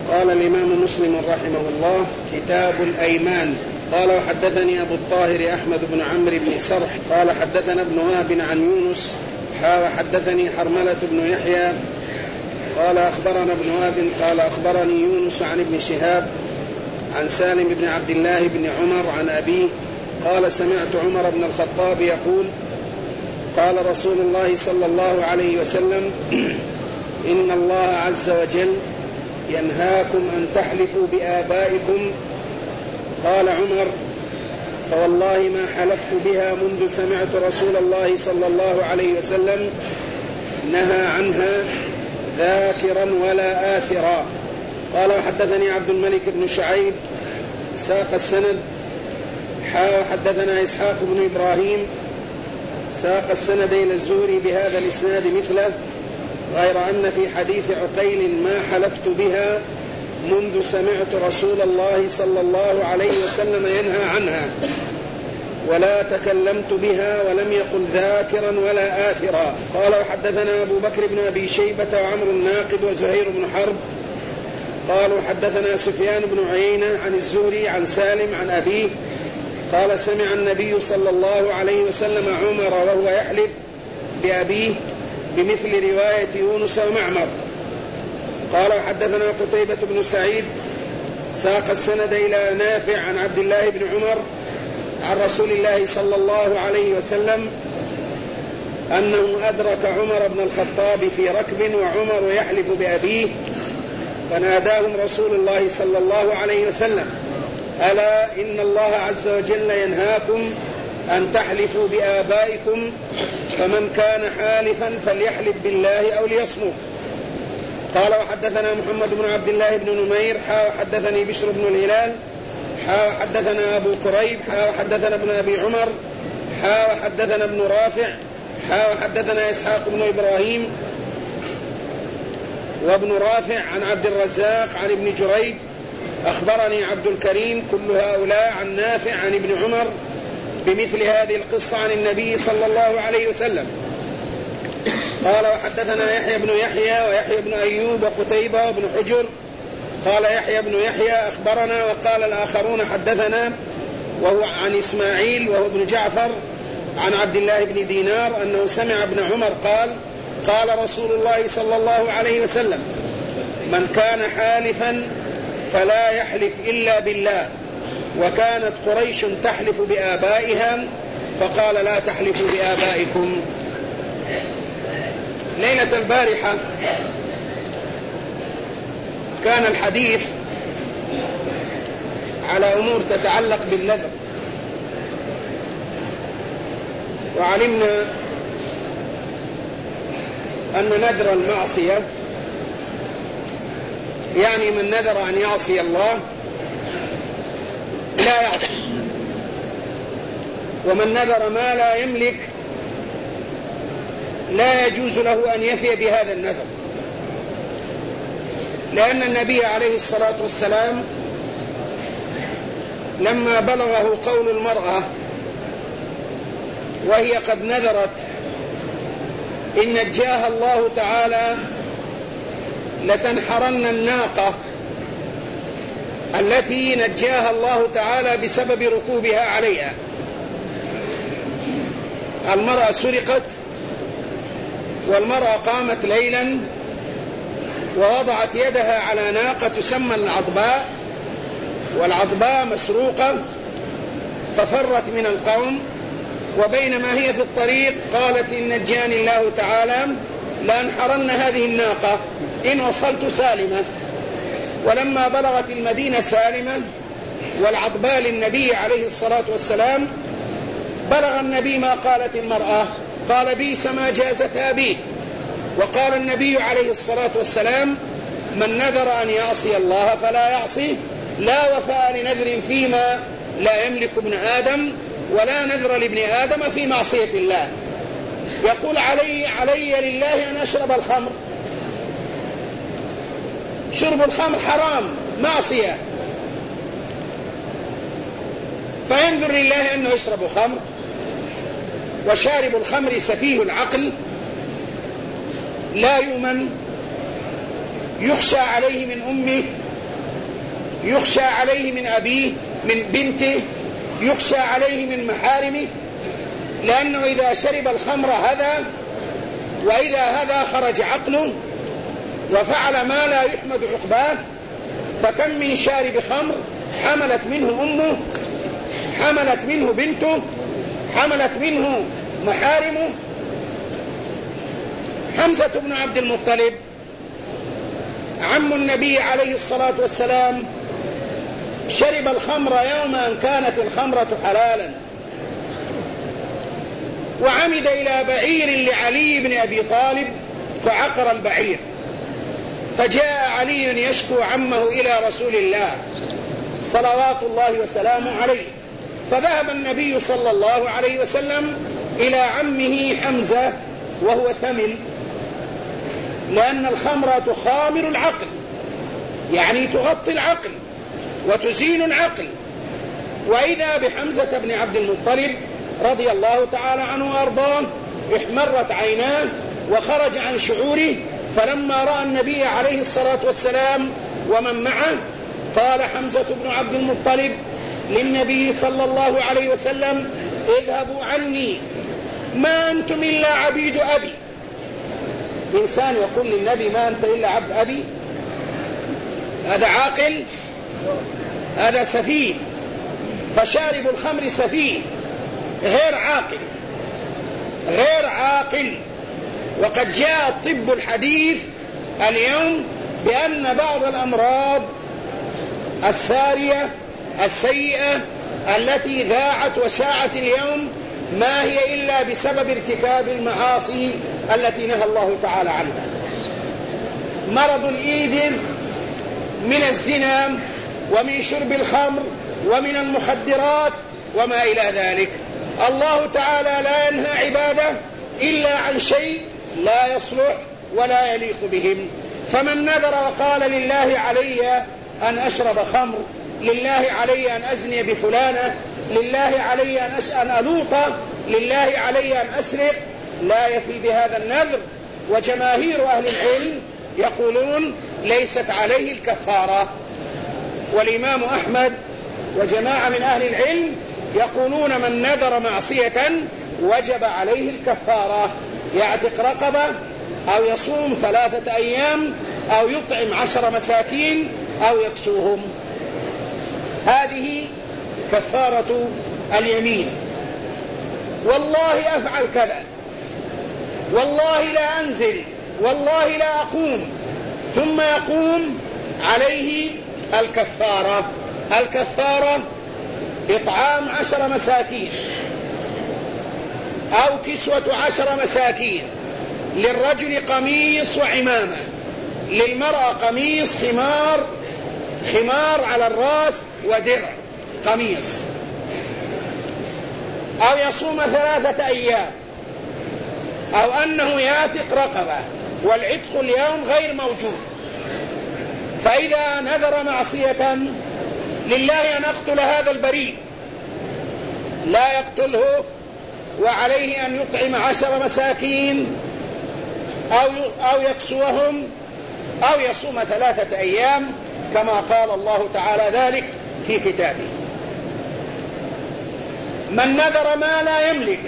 قال الإمام مسلم رحمه الله: كتاب الأيمان. قال: وحدثني أبو الطاهر أحمد بن عمرو بن سرح قال: حدثنا ابن وهب عن يونس وحدثني حرملة بن يحيى قال: أخبرنا ابن وهب قال: أخبرني يونس عن ابن شهاب عن سالم بن عبد الله بن عمر عن أبيه قال: سمعت عمر بن الخطاب يقول: قال رسول الله صلى الله عليه وسلم: إن الله عز وجل ينهاكم أن تحلفوا بآبائكم. قال عمر: فوالله ما حلفت بها منذ سمعت رسول الله صلى الله عليه وسلم نهى عنها ذاكرا ولا آثرا. قال: وحدثني عبد الملك بن شعيب ساق السند وحدثنا إسحاق بن إبراهيم ساق السند إلى الزهري بهذا الإسناد مثله، غير أن في حديث عقيل: ما حلفت بها منذ سمعت رسول الله صلى الله عليه وسلم ينهى عنها، ولا تكلمت بها، ولم يقل ذاكرا ولا آثرا. قال: وحدثنا أبو بكر بن أبي شيبة وعمرو الناقد وزهير بن حرب قالوا: حدثنا سفيان بن عيينة عن الزهري عن سالم عن أبيه قال: سمع النبي صلى الله عليه وسلم عمر وهو يحلف بأبيه بمثل رواية يونس ومعمر. قال: وحدثنا قتيبة بن سعيد ساق السند إلى نافع عن عبد الله بن عمر عن رسول الله صلى الله عليه وسلم أنه أدرك عمر بن الخطاب في ركب وعمر يحلف بأبيه، فناداهم رسول الله صلى الله عليه وسلم: ألا إن الله عز وجل ينهاكم أن تحلفوا بآبائكم، فمن كان حالفا فليحلف بالله أو ليصمت. قال: وحدثنا محمد بن عبد الله بن نمير وحدثني بشر بن الهلال وحدثنا أبو كريب وحدثنا ابن أبي عمر وحدثنا ابن رافع وحدثنا إسحاق بن إبراهيم وابن رافع عن عبد الرزاق عن ابن جريج أخبرني عبد الكريم كل هؤلاء عن نافع عن ابن عمر بمثل هذه القصة عن النبي صلى الله عليه وسلم. قال: وحدثنا يحيى بن يحيى ويحيى بن أيوب وقتيبة وابن حجر. قال يحيى بن يحيى: أخبرنا، وقال الآخرون: حدثنا، وهو عن إسماعيل وهو ابن جعفر عن عبد الله بن دينار أنه سمع ابن عمر قال: قال رسول الله صلى الله عليه وسلم: من كان حالفا فلا يحلف إلا بالله. وكانت قريش تحلف بآبائها فقال: لا تحلفوا بآبائكم. ليلة البارحة كان الحديث على أمور تتعلق بالنذر، وعلمنا أن نذر المعصية يعني من نذر أن يعصي الله لا يعصي، ومن نذر ما لا يملك لا يجوز له أن يفي بهذا النذر، لأن النبي عليه الصلاة والسلام لما بلغه قول المرأة وهي قد نذرت إن نجاها الله تعالى لتنحرن الناقة التي نجاها الله تعالى بسبب ركوبها عليها. المرأة سرقت، والمرأة قامت ليلا ووضعت يدها على ناقة تسمى العضباء، والعضباء مسروقة، ففرت من القوم، وبينما هي في الطريق قالت: إن نجاني الله تعالى لأنحرن هذه الناقة إن وصلت سالمة. ولما بلغت المدينة سالمة والعضباء للنبي عليه الصلاة والسلام، بلغ النبي ما قالت المرأة، قال: بئس ما جازتها به. وقال النبي عليه الصلاة والسلام: من نذر أن يعصي الله فلا يعصيه، لا وفاء لنذر فيما لا يملك ابن آدم، ولا نذر لابن آدم في معصية الله. يقول: علي لله أن أشرب الخمر. شرب الخمر حرام، معصية، فينذر لله أنه يشرب خمر، وشارب الخمر سفيه العقل لا يؤمن، يخشى عليه من أمه يخشى عليه من أبيه من بنته، يخشى عليه من محارمه، لأنه إذا شرب الخمر هذا، وإذا هذا خرج عقله وفعل ما لا يحمد عقباه. فكم من شارب خمر حملت منه أمه، حملت منه بنته، حملت منه محارمه. حمزة بن عبد المطلب عم النبي عليه الصلاة والسلام شرب الخمر يوم أن كانت الخمرة حلالا، وعمد إلى بعير لعلي بن أبي طالب فعقر البعير، فجاء علي يشكو عمه إلى رسول الله صلوات الله وسلامه عليه، فذهب النبي صلى الله عليه وسلم إلى عمه حمزة وهو ثمل، لأن الخمرة تخامر العقل، يعني تغطي العقل وتزين العقل. وإذا بحمزة بن عبد المطلب رضي الله تعالى عنه وأرضاه احمرت عيناه وخرج عن شعوره، فلما رأى النبي عليه الصلاة والسلام ومن معه قال حمزة بن عبد المطلب للنبي صلى الله عليه وسلم: اذهبوا عني، ما أنتم إلا عبيد أبي. إنسان يقول للنبي: ما أنت إلا عبد أبي؟ هذا عاقل؟ هذا سفيه. فشارب الخمر سفيه غير عاقل، غير عاقل. وقد جاء الطب الحديث اليوم بأن بعض الأمراض السارية السيئة التي ذاعت وشاعت اليوم ما هي إلا بسبب ارتكاب المعاصي التي نهى الله تعالى عنها. مرض الإيدز من الزنا ومن شرب الخمر ومن المخدرات وما إلى ذلك. الله تعالى لا ينهى عباده إلا عن شيء لا يصلح ولا يليق بهم. فمن نذر وقال: لله علي أن أشرب خمر، لله علي أن أزني بفلانة، لله علي أن ألوط، لله علي أن أسرق، لا يفي بهذا النذر. وجماهير أهل العلم يقولون ليست عليه الكفارة. والإمام أحمد وجماعة من أهل العلم يقولون من نذر معصية وجب عليه الكفارة، يعتق رقبة أو يصوم 3 أيام أو يطعم 10 مساكين أو يكسوهم. هذه كفارة اليمين. والله أفعل كذا، والله لا أنزل، والله لا أقوم، ثم يقوم عليه الكفارة. الكفارة إطعام 10 مساكين أو كسوة 10 مساكين. للرجل قميص وعمامة، للمرأة قميص خمار على الرأس ودرع قميص، أو يصوم 3 أيام، أو أنه يعتق رقبة، والعتق اليوم غير موجود. فإذا نذر معصية لله أن أقتل هذا البريء، لا يقتله، وعليه أن يطعم 10 مساكين أو يكسوهم أو يصوم 3 أيام كما قال الله تعالى ذلك في كتابه. من نذر ما لا يملك،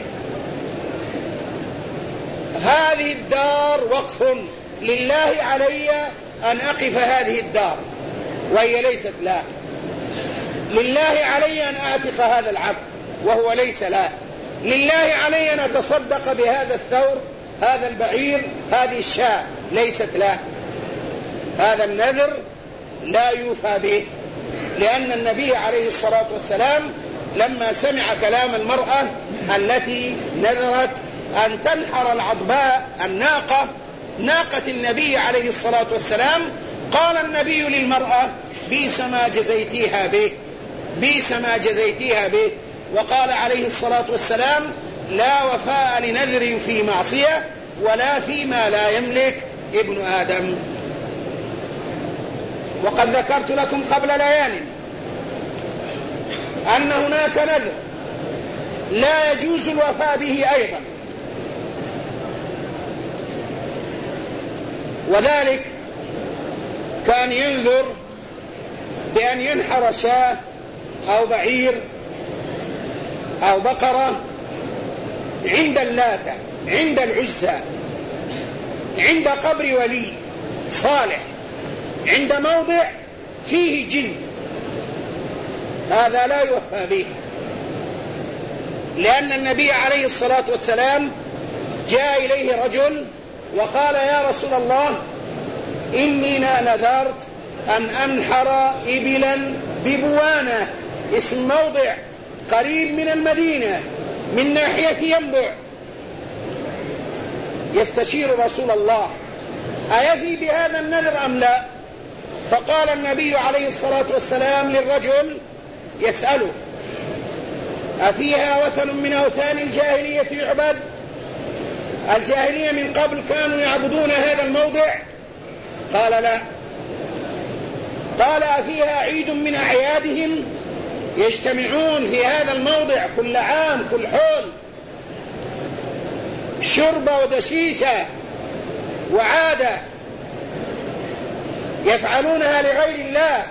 هذه الدار وقف، لله علي أن أقف هذه الدار، وهي ليست لا. لله علي أن أعتق هذا العبد وهو ليس لا. لله علي أن أتصدق بهذا الثور، هذا البعير، هذه الشاة، ليست لا. هذا النذر لا يوفى به، لأن النبي عليه الصلاة والسلام لما سمع كلام المرأة التي نذرت أن تنحر العضباء الناقة، ناقة النبي عليه الصلاة والسلام، قال النبي للمرأة: بئس ما جزيتيها به، بئس ما جزيتيها به. وقال عليه الصلاة والسلام: لا وفاء لنذر في معصية ولا فيما لا يملك ابن آدم. وقد ذكرت لكم قبل ليال أن هناك نذر لا يجوز الوفاء به أيضا، وذلك كان ينذر بأن ينحر شاة أو بعير أو بقرة عند اللاتة، عند العزى، عند قبر ولي صالح، عند موضع فيه جن، هذا لا يوفى به، لأن النبي عليه الصلاة والسلام جاء إليه رجل وقال: يا رسول الله، إني نذرت أن أنحر إبلا ببوانة، اسم موضع قريب من المدينة من ناحية ينبع، يستشير رسول الله أيفي بهذا النذر أم لا؟ فقال النبي عليه الصلاة والسلام للرجل يسأله: أفيها وثن من أوثان الجاهلية يعبد؟ الجاهلية من قبل كانوا يعبدون هذا الموضع؟ قال: لا. قال: أفيها عيد من أعيادهم يجتمعون في هذا الموضع كل عام كل حول، شربة ودشيشة وعادة يفعلونها لغير الله،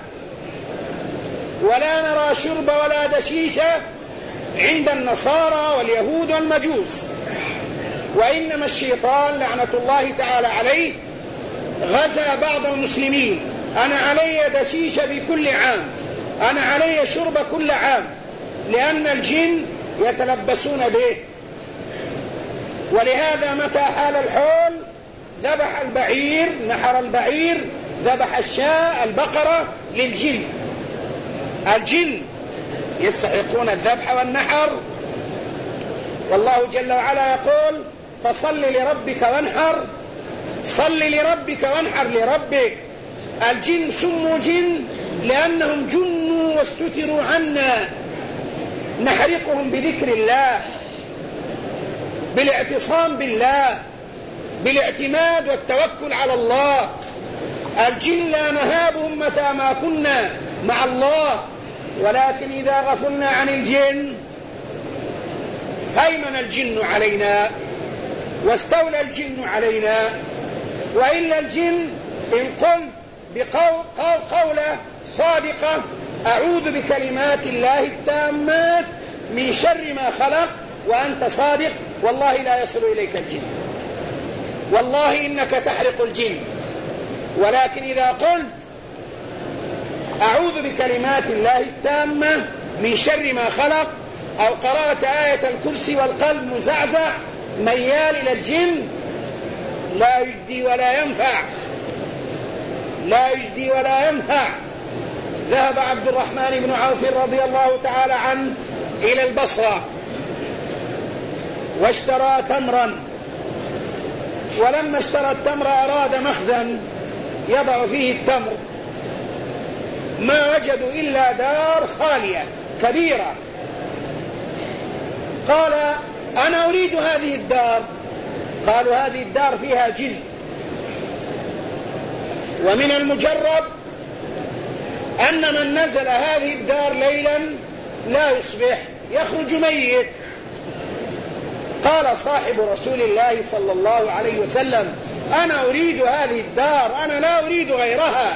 ولا نرى شرب ولا دشيشة عند النصارى واليهود والمجوس، وإنما الشيطان لعنة الله تعالى عليه غزا بعض المسلمين: أنا علي دشيشة بكل عام، أنا علي شرب كل عام، لأن الجن يتلبسون به. ولهذا متى حال الحول ذبح البعير، نحر البعير، ذبح الشاة البقرة للجن. الجن يستحقون الذبح والنحر، والله جل وعلا يقول: فصل لربك وانحر، صل لربك وانحر لربك. الجن سموا جن لأنهم جنوا واستتروا عنا، نحرقهم بذكر الله، بالاعتصام بالله، بالاعتماد والتوكل على الله. الجن لا نهابهم متى ما كنا مع الله، ولكن إذا غفلنا عن الجن هيمن الجن علينا واستولى الجن علينا. وإلا الجن إن قلت قولة صادقة: أعوذ بكلمات الله التامات من شر ما خلق، وأنت صادق، والله لا يصل إليك الجن، والله إنك تحرق الجن. ولكن إذا قلت أعوذ بكلمات الله التامة من شر ما خلق، أو قرأت آية الكرسي والقلب مزعزع ميال إلى الجن، لا يجدي ولا ينفع، لا يجدي ولا ينفع. ذهب عبد الرحمن بن عوف رضي الله تعالى عنه إلى البصرة واشترى تمرا، ولما اشترى التمر أراد مخزن يضع فيه التمر، ما وجدوا إلا دار خالية كبيرة. قال: أنا أريد هذه الدار. قالوا: هذه الدار فيها جن، ومن المجرب أن من نزل هذه الدار ليلا لا يصبح، يخرج ميت. قال صاحب رسول الله صلى الله عليه وسلم: أنا أريد هذه الدار، أنا لا أريد غيرها،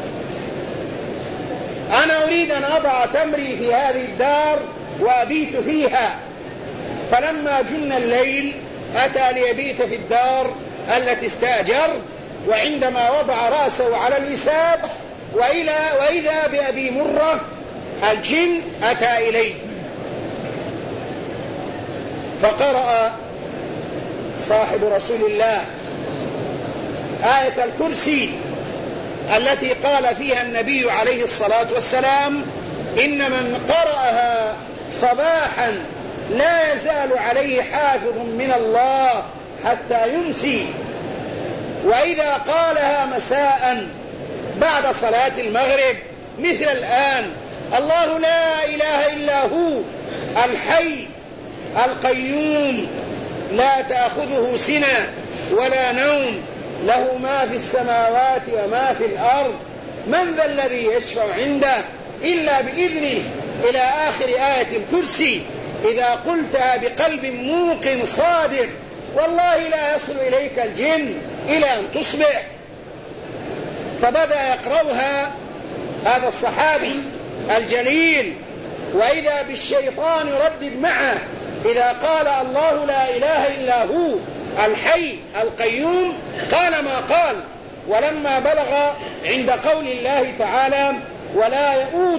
أنا أريد أن أضع تمري في هذه الدار وأبيت فيها. فلما جن الليل أتى ليبيت في الدار التي استأجر، وعندما وضع رأسه على الوساد وإذا بأبي مرة الجن أتى إليه، فقرأ صاحب رسول الله آية الكرسي التي قال فيها النبي عليه الصلاة والسلام: إن من قرأها صباحا لا يزال عليه حافظ من الله حتى يمسي، وإذا قالها مساء بعد صلاة المغرب مثل الآن: الله لا إله إلا هو الحي القيوم لا تأخذه سنة ولا نوم، له ما في السماوات وما في الأرض، من ذا الذي يشفع عنده إلا بإذنه، إلى آخر آية الكرسي. إذا قلتها بقلب موقن صادق والله لا يصل إليك الجن إلى أن تصبح. فبدأ يقرأها هذا الصحابي الجليل، وإذا بالشيطان يردد معه إذا قال الله لا إله إلا هو الحي القيوم قال ما قال. ولما بلغ عند قول الله تعالى ولا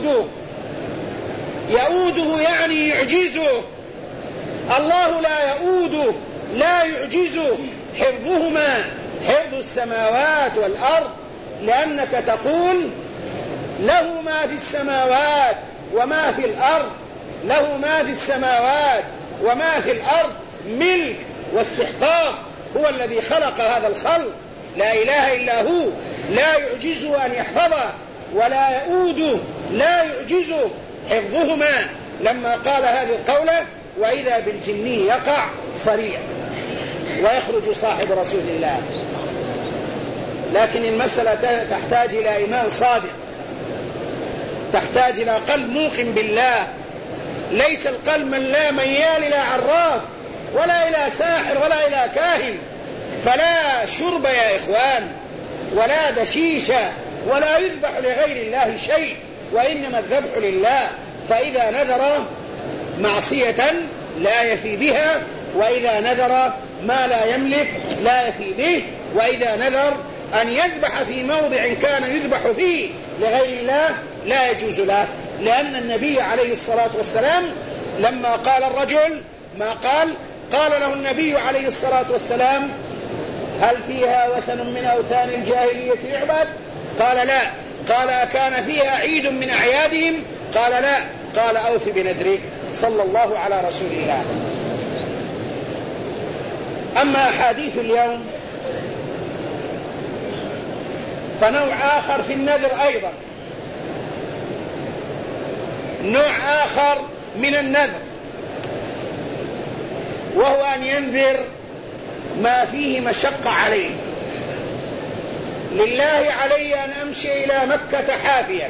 يؤوده يعني يعجزه، الله لا يؤوده لا يعجزه حفظهما، حفظ السماوات والأرض، لأنك تقول له ما في السماوات وما في الأرض، له ما في السماوات وما في الأرض ملك واستحقاق، هو الذي خلق هذا الخلق، لا إله إلا هو، لا يعجزه أن يحفظه، ولا يؤوده لا يعجزه حفظهما. لما قال هذه القولة وإذا بالجني يقع صريع ويخرج صاحب رسول الله. لكن المسألة تحتاج إلى إيمان صادق، تحتاج إلى قلب موقن بالله، ليس القلب من لا ميال إلى عراف ولا إلى ساحر ولا إلى كاهن. فلا شرب يا إخوان ولا دشيشة ولا يذبح لغير الله شيء، وإنما الذبح لله. فإذا نذر معصية لا يفي بها، وإذا نذر ما لا يملك لا يفي به، وإذا نذر أن يذبح في موضع كان يذبح فيه لغير الله لا يجوز له، لأن النبي عليه الصلاة والسلام لما قال الرجل ما قال له النبي عليه الصلاة والسلام هل فيها وثن من أوثان الجاهلية يعبد؟ قال لا. قال أكان فيها عيد من أعيادهم؟ قال لا. قال أوف بنذرك، صلى الله على رسول الله. أما أحاديث اليوم فنوع آخر في النذر أيضا، نوع آخر من النذر، وهو أن ينذر ما فيه مشقة عليه. لله علي أن أمشي إلى مكة حافيا،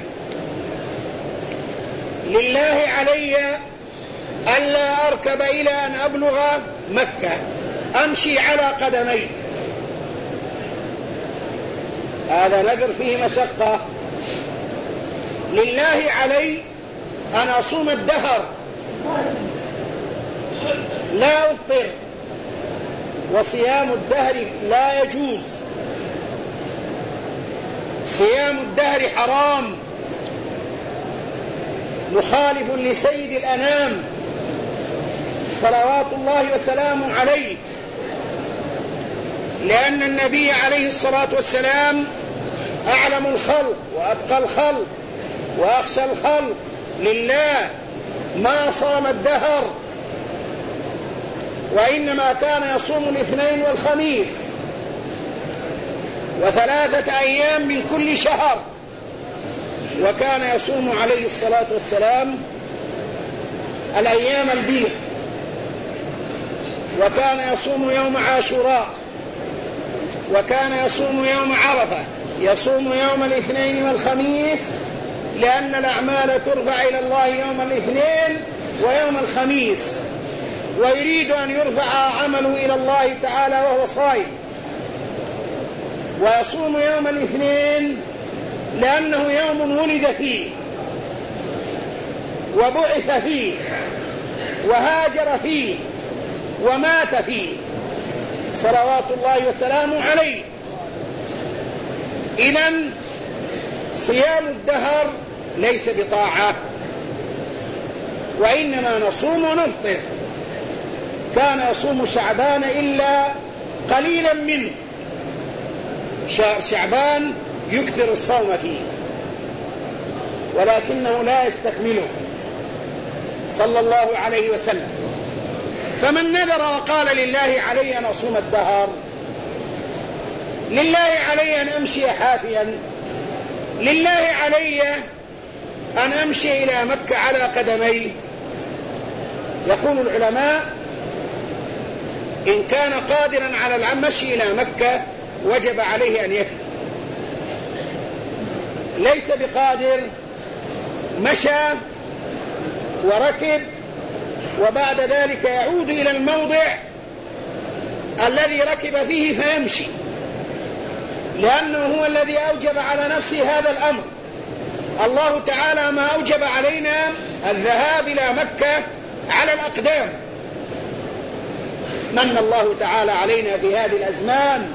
لله علي ألا أركب إلى أن أبلغ مكة، أمشي على قدمي. هذا نذر فيه مشقة. لله علي أن أصوم الدهر لا أفطر، وصيام الدهر لا يجوز، صيام الدهر حرام مخالف لسيد الأنام صلوات الله وسلامه عليه، لأن النبي عليه الصلاة والسلام أعلم الخلق وأتقى الخلق وأخشى الخلق لله ما صام الدهر، وإنما كان يصوم الاثنين والخميس وثلاثة أيام من كل شهر، وكان يصوم عليه الصلاة والسلام الأيام البيض، وكان يصوم يوم عاشوراء، وكان يصوم يوم عرفة، يصوم يوم الاثنين والخميس، لأن الأعمال ترفع إلى الله يوم الاثنين ويوم الخميس، ويريد أن يرفع عمله إلى الله تعالى وهو صائم. ويصوم يوم الاثنين لأنه يوم ولد فيه وبعث فيه وهاجر فيه ومات فيه صلوات الله وسلامه عليه. إذن صيام الدهر ليس بطاعة، وإنما نصوم ونفطر. كان يصوم شعبان إلا قليلا منه، شهر شعبان يكثر الصوم فيه ولكنه لا يستكمله صلى الله عليه وسلم. فمن نذر وقال لله علي أن أصوم الدهر، لله علي أن أمشي حافيا، لله علي أن أمشي إلى مكة على قدمي، يقول العلماء إن كان قادرا على المشي إلى مكة وجب عليه أن يفي. ليس بقادر، مشى وركب وبعد ذلك يعود إلى الموضع الذي ركب فيه فيمشي، لأنه هو الذي أوجب على نفسه هذا الأمر. الله تعالى ما أوجب علينا الذهاب إلى مكة على الأقدام. من الله تعالى علينا في هذه الأزمان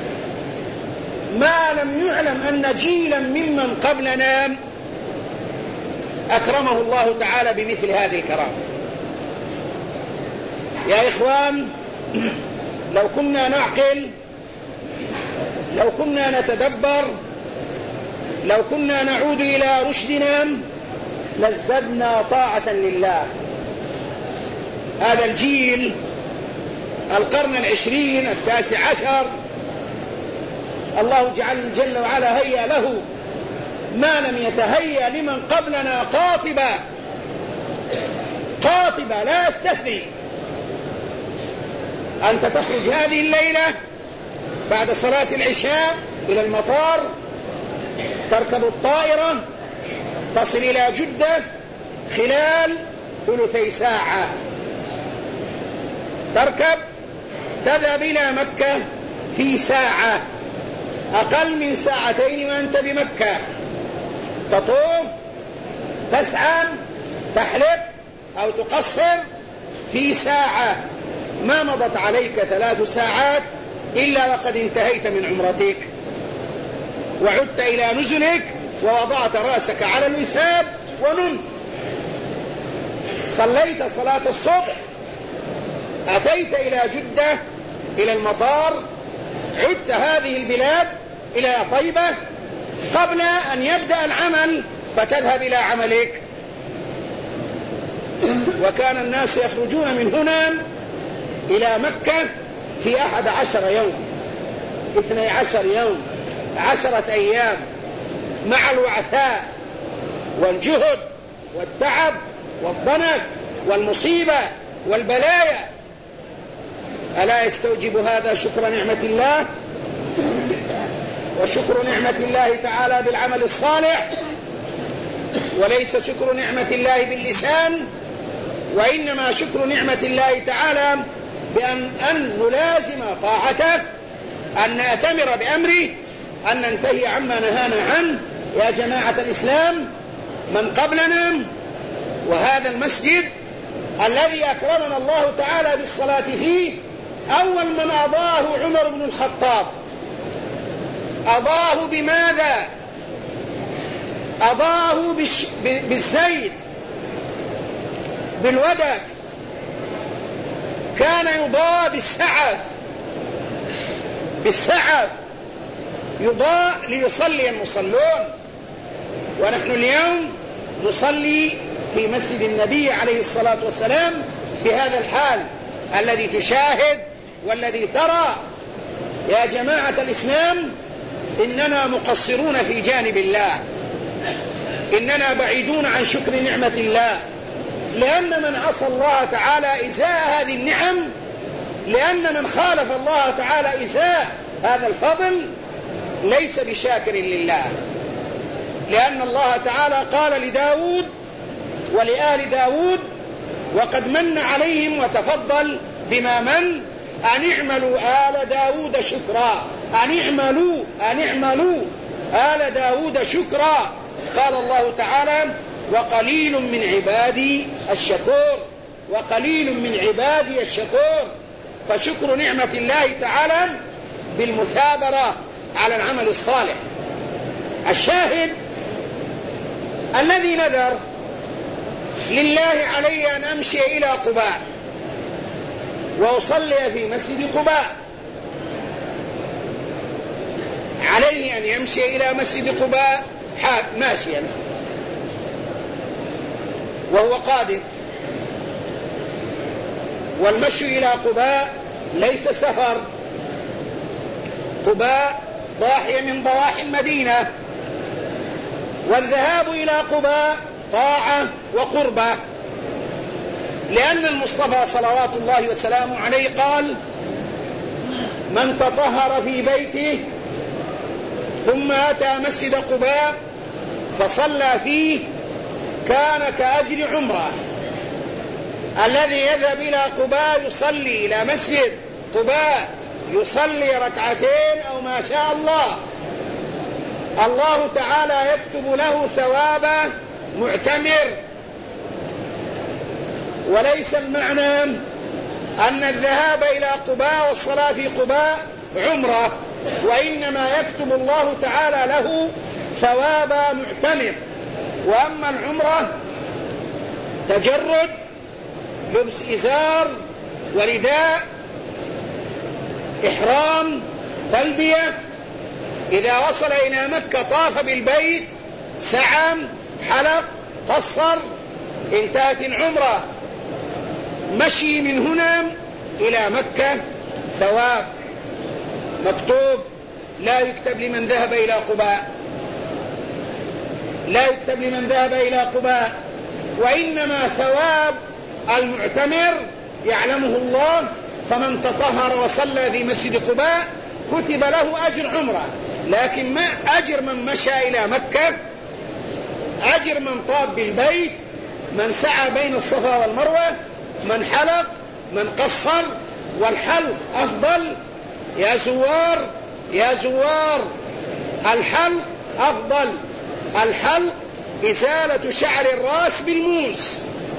ما لم يعلم أن جيلا ممن قبلنا أكرمه الله تعالى بمثل هذه الكرامة. يا إخوان، لو كنا نعقل، لو كنا نتدبر، لو كنا نعود إلى رشدنا لازددنا طاعة لله. هذا الجيل القرن 20 19 الله جل وعلا هيأ له ما لم يتهيأ لمن قبلنا قاطبة لا يستثني. أنت تخرج هذه الليلة بعد صلاة العشاء إلى المطار، تركب الطائرة تصل إلى جدة خلال ثلثي ساعة، تركب تذهب إلى مكة في ساعة، أقل من ساعتين وأنت بمكة، تطوف، تسعى، تحلق أو تقصر في ساعة. ما مضت عليك 3 ساعات إلا وقد انتهيت من عمرتك وعدت إلى نزلك ووضعت رأسك على الوساد ونمت. صليت صلاة الصبح، أتيت إلى جدة إلى المطار، عدت هذه البلاد إلى طيبة قبل أن يبدأ العمل فتذهب إلى عملك. وكان الناس يخرجون من هنا إلى مكة في 11 يوم 12 يوم 10 أيام، مع الوعثاء والجهد والتعب والضنك والمصيبة والبلايا. ألا يستوجب هذا شكر نعمة الله وشكر نعمة الله تعالى بالعمل الصالح، وليس شكر نعمة الله باللسان، وإنما شكر نعمة الله تعالى بأن نلازم طاعته، أن نأتمر بأمره، أن ننتهي عما نهانا عنه. يا جماعة الإسلام، من قبلنا وهذا المسجد الذي أكرمنا الله تعالى بالصلاة فيه، أول من أضاه عمر بن الخطاب. أضاه بماذا؟ أضاه بالزيت، بالودك. كان يضاء بالسعف يضاء ليصلي المصلون. ونحن اليوم نصلي في مسجد النبي عليه الصلاة والسلام في هذا الحال الذي تشاهد والذي ترى. يا جماعة الإسلام، إننا مقصرون في جانب الله، إننا بعيدون عن شكر نعمة الله، لأن من عصى الله تعالى إزاء هذه النعم، لأن من خالف الله تعالى إزاء هذا الفضل ليس بشاكر لله. لأن الله تعالى قال لداود ولآل داود وقد من عليهم وتفضل بما من أن اعملوا آل داود شكرا، أن اعملوا آل داود شكرا. قال الله تعالى وقليل من عبادي الشكور، وقليل من عبادي الشكور. فشكر نعمة الله تعالى بالمثابرة على العمل الصالح. الشاهد الذي نذر لله علي أن أمشي إلى قباء وأصلي في مسجد قباء، عليه أن يمشي إلى مسجد قباء ماشيا وهو قادر. والمشي إلى قباء ليس سفر، قباء ضاحية من ضواحي المدينة، والذهاب إلى قباء طاعة وقربة، لأن المصطفى صلوات الله وسلامه عليه قال من تطهر في بيته ثم أتى مسجد قباء فصلى فيه كان كأجر عمره. الذي يذهب إلى قباء يصلي إلى مسجد قباء يصلي ركعتين أو ما شاء الله، الله تعالى يكتب له ثواب معتمر. وليس المعنى أن الذهاب إلى قباء والصلاة في قباء عمرة، وإنما يكتب الله تعالى له ثواب معتمر. وأما العمرة تجرد، لبس إزار ورداء، إحرام، تلبية. إذا وصل إلى مكة طاف بالبيت، سعى، حلق، قصر، انتهت العمرة. مشي من هنا إلى مكة ثواب مكتوب، لا يكتب لمن ذهب إلى قباء، لا يكتب لمن ذهب إلى قباء، وإنما ثواب المعتمر يعلمه الله. فمن تطهر وصلى في مسجد قباء كتب له أجر عمره، لكن ما أجر من مشى إلى مكة، أجر من طاف بالبيت، من سعى بين الصفا والمروة، من حلق، من قصر. والحلق أفضل يا زوار الحلق أفضل. الحلق إزالة شعر الرأس بالموس،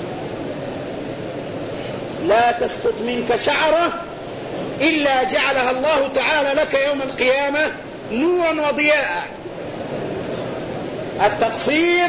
لا تسقط منك شعرة إلا جعلها الله تعالى لك يوم القيامة نورا وضياء. التقصير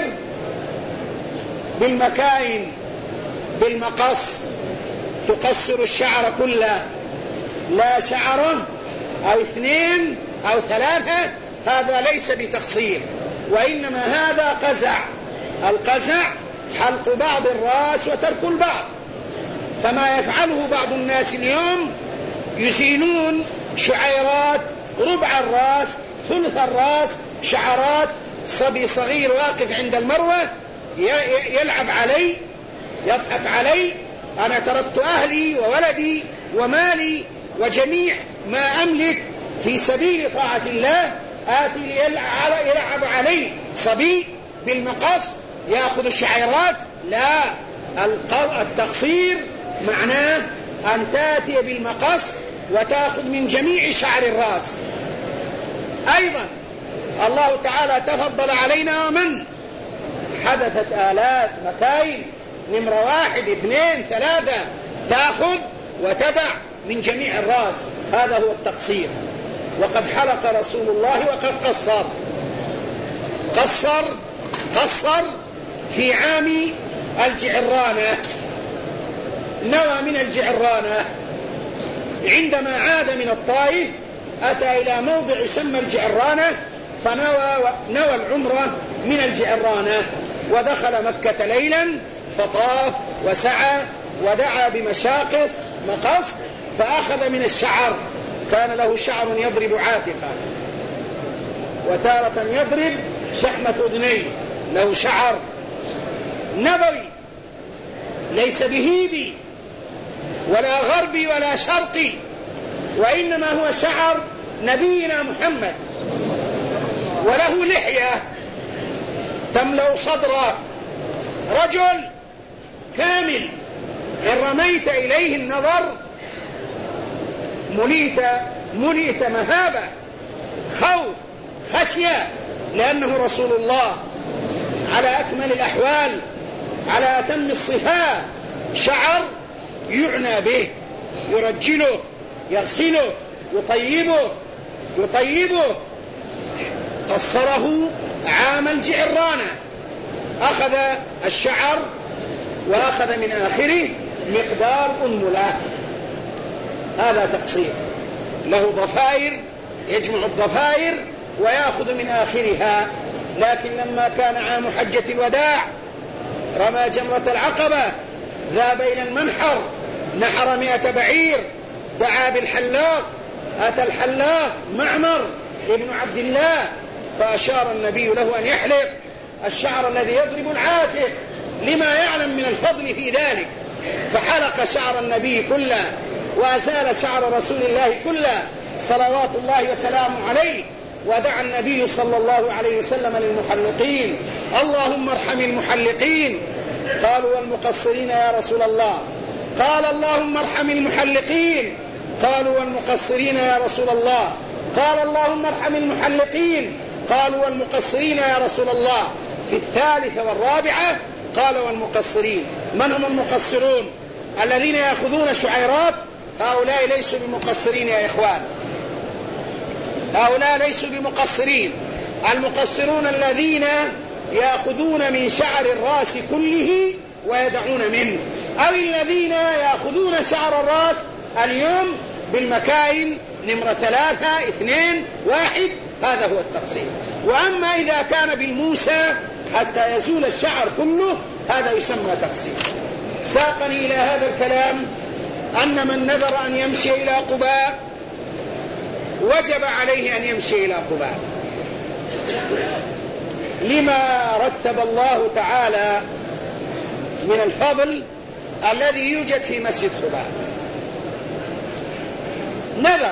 بالمكاين، بالمقص، تقصر الشعر كله، لا شعرة أو 2 أو 3، هذا ليس بتقصير، وإنما هذا قزع. القزع حلق بعض الرأس وترك البعض. فما يفعله بعض الناس اليوم يزينون شعيرات ربع الرأس، ثلث الرأس، شعرات. صبي صغير واقف عند المروة يلعب علي، يضحك علي، أنا تركت أهلي وولدي ومالي وجميع ما أملك في سبيل طاعة الله، آتي يلعب علي صبي بالمقص يأخذ الشعيرات. لا، التقصير معناه أن تأتي بالمقص وتأخذ من جميع شعر الرأس. أيضا الله تعالى تفضل علينا، ومن حدثت آلات مكاين نمرة 1 2 3 تأخذ وتدع من جميع الرأس، هذا هو التقصير. وقد حلق رسول الله وقد قصر في عام الجعرانة، نوى من الجعرانة. عندما عاد من الطائف أتى إلى موضع يسمى الجعرانة، فنوى العمرة من الجعرانة، ودخل مكة ليلا فطاف وسعى ودعا بمشاقص مقص، فأخذ من الشعر. كان له شعر يضرب عاتقه، وتارة يضرب شحمة أذنيه، له شعر نبوي ليس بهيبي ولا غربي ولا شرقي، وإنما هو شعر نبينا محمد. وله لحية تملأ صدره، رجل كامل إن رميت إليه النظر مليت مهابة، خوف، خشية، لأنه رسول الله على أكمل الأحوال، على أتم الصفات. شعر يعنى به، يرجله، يغسله، يطيبه. قصره عام الجعرانة، أخذ الشعر وأخذ من آخره مقدار أنملة، هذا تقصير. له ضفائر، يجمع الضفائر ويأخذ من آخرها. لكن لما كان عام حجة الوداع رمى جمرة العقبة، ذهب إلى المنحر، نحر 100 بعير، دعا بالحلاق، أتى الحلاق معمر ابن عبد الله، فأشار النبي له أن يحلق الشعر الذي يضرب العاتق لما يعلم من الفضل في ذلك. فحلق شعر النبي كله وأزال شعر رسول الله كله صلوات الله وسلامه عليه. ودعا النبي صلى الله عليه وسلم للمحلقين: اللهم ارحم المحلقين. قالوا: والمقصرين يا رسول الله؟ قال: اللهم ارحم المحلقين. قالوا: والمقصرين يا رسول الله؟ قال: اللهم ارحم المحلقين. قالوا والمقصرين يا رسول الله في الثالثة والرابعة؟ قال والمقصرين. من هم المقصرون؟ الذين يأخذون شعيرات؟ هؤلاء ليسوا بمقصرين يا إخوان، هؤلاء ليسوا بمقصرين. المقصرون الذين يأخذون من شعر الرأس كله ويدعون منه، أو الذين يأخذون شعر الرأس اليوم بالمكاين نمرة 3 2 1، هذا هو التقصير. وأما إذا كان بالموسى حتى يزول الشعر كله، هذا يسمى تقصير. ساقني إلى هذا الكلام أن من نذر أن يمشي إلى قباء وجب عليه أن يمشي إلى قباء، لما رتب الله تعالى من الفضل الذي يوجد في مسجد قباء. نذر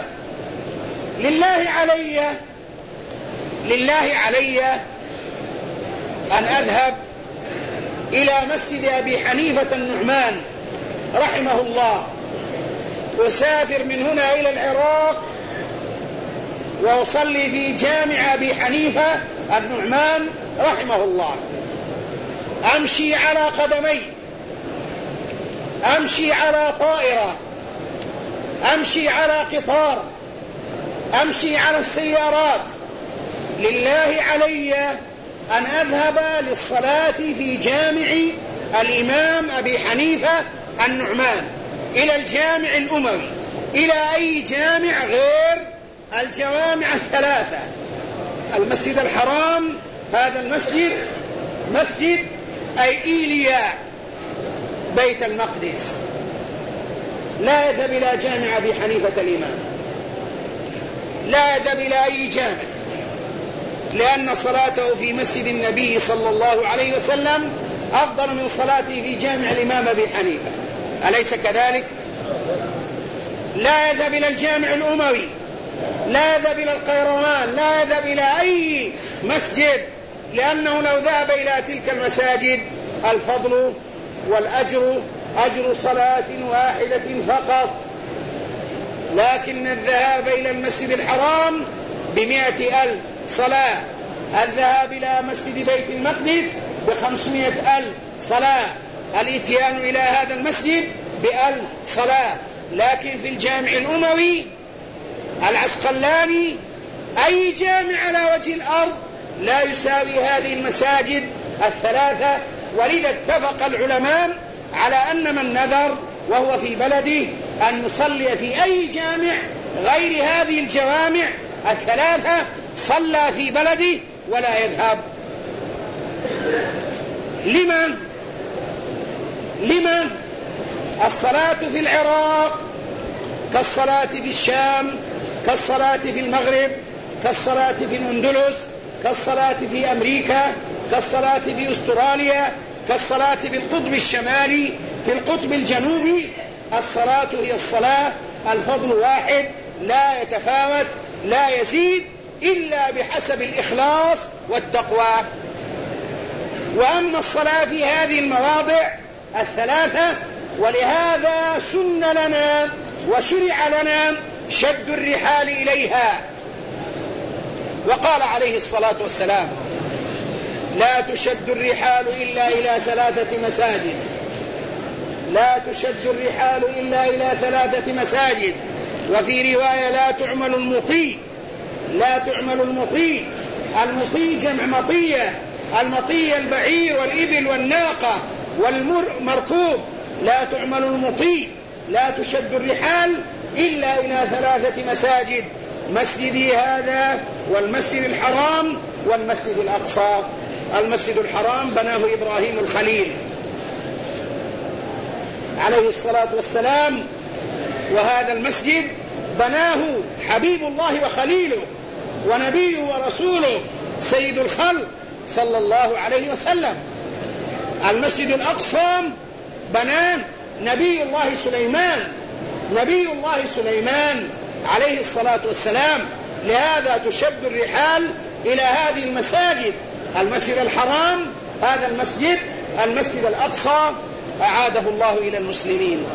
لله علي أن أذهب إلى مسجد أبي حنيفة النعمان رحمه الله، أسافر من هنا إلى العراق وأصلي في جامع أبي حنيفة النعمان رحمه الله، أمشي على قدمي، أمشي على طائرة، أمشي على قطار، أمشي على السيارات. لله علي أن أذهب للصلاة في جامع الإمام أبي حنيفة النعمان، إلى الجامع الأموي، إلى أي جامع غير الجوامع الثلاثة. المسجد الحرام هذا المسجد مسجد أي إيليا بيت المقدس، لا يذهب إلى جامع أبي حنيفة الإمام، لا يذهب إلى أي جامع، لأن صلاته في مسجد النبي صلى الله عليه وسلم أفضل من صلاته في جامع الإمام أبي حنيفة، أليس كذلك؟ لا يذهب إلى الجامع الأموي، لا يذهب إلى القيروان، لا يذهب إلى أي مسجد، لأنه لو ذهب إلى تلك المساجد الفضل والأجر أجر صلاة واحدة فقط. لكن الذهاب إلى المسجد الحرام ب100,000 صلاة، الذهاب إلى مسجد بيت المقدس ب500,000 صلاة، الاتيان إلى هذا المسجد ب1000 صلاة. لكن في الجامع الأموي العسقلاني أي جامع على وجه الأرض لا يساوي هذه المساجد الثلاثة. ولذا اتفق العلماء على أن من نذر وهو في بلده أن يصلي في أي جامع غير هذه الجوامع الثلاثة صلى في بلده ولا يذهب. لما الصلاة في العراق كالصلاة في الشام، كالصلاة في المغرب، كالصلاة في الأندلس، كالصلاة في أمريكا، كالصلاة في أستراليا، كالصلاة في القطب الشمالي، في القطب الجنوبي. الصلاة هي الصلاة، الفضل واحد لا يتفاوت لا يزيد إلا بحسب الإخلاص والتقوى. وأما الصلاة في هذه المواضع الثلاثة، ولهذا سن لنا وشرع لنا شد الرحال إليها. وقال عليه الصلاة والسلام: لا تشد الرحال إلا إلى 3 مساجد، لا تشد الرحال إلا إلى 3 مساجد. وفي رواية: لا تعمل المطي، لا تعمل المطي. المطي جمع مطية، المطية البعير والإبل والناقة والمركوب. لا تعمل المطي، لا تشد الرحال إلا إلى 3 مساجد: مسجدي هذا، والمسجد الحرام، والمسجد الأقصى. المسجد الحرام بناه إبراهيم الخليل عليه الصلاة والسلام، وهذا المسجد بناه حبيب الله وخليله ونبيه ورسوله سيد الخلق صلى الله عليه وسلم. المسجد الأقصى بناه نبي الله سليمان عليه الصلاة والسلام. لهذا تشد الرحال إلى هذه المساجد: المسجد الحرام، هذا المسجد الأقصى أعاده الله إلى المسلمين،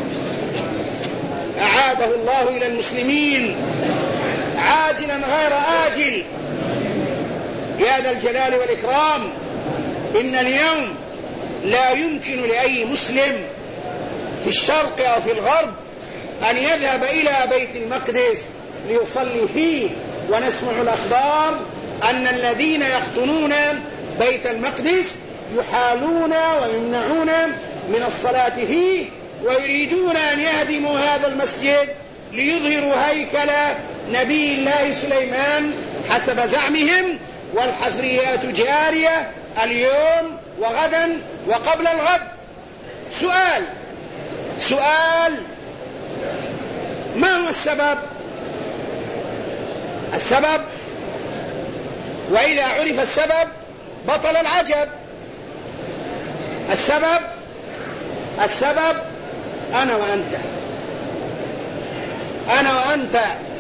أعاده الله إلى المسلمين عاجلا غير آجل. يا ذا الجلال والإكرام، إن اليوم لا يمكن لأي مسلم في الشرق أو في الغرب أن يذهب إلى بيت المقدس ليصلي فيه، ونسمع الأخبار أن الذين يقطنون بيت المقدس يحالون ويمنعون من الصلاة فيه، ويريدون أن يهدموا هذا المسجد ليظهروا هيكل نبي الله سليمان حسب زعمهم، والحفريات جارية اليوم وغدا وقبل الغد. سؤال، ما هو السبب؟ وإذا عرف السبب بطل العجب. السبب أنا وأنت